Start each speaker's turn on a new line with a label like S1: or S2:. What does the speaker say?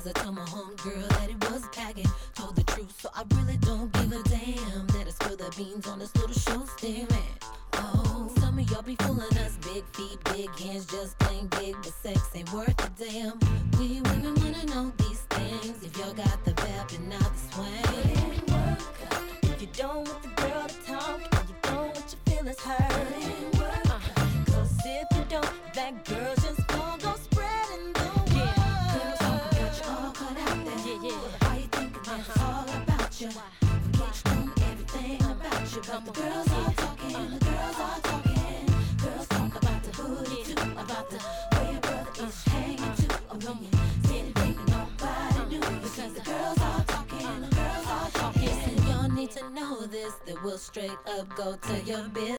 S1: I told my homegirl that it was packing. Told the truth, so I really don't give a damn that I spill the beans on this little show staring. Oh, some of y'all be fooling us. Big feet, big hands, just plain big, but sex ain't worth a damn. We women wanna know these things. If y'all got the vibe and not the swing. If you don't want the girl to talk, and you don't want your feelings hurt. Cause if you don't, that girl just gon' go spreading the word. Girls talk about you all cut out there. Why you thinking that's all about you? Forget you know everything about you. But the girls are talking, the girls are talking. Girls talk about the booty too, about the way your brother is hanging too. Oh, when you said it, baby, nobody knew. Because the girls are talking, the girls are talking. And y'all need to know this, that we'll straight up go to your business.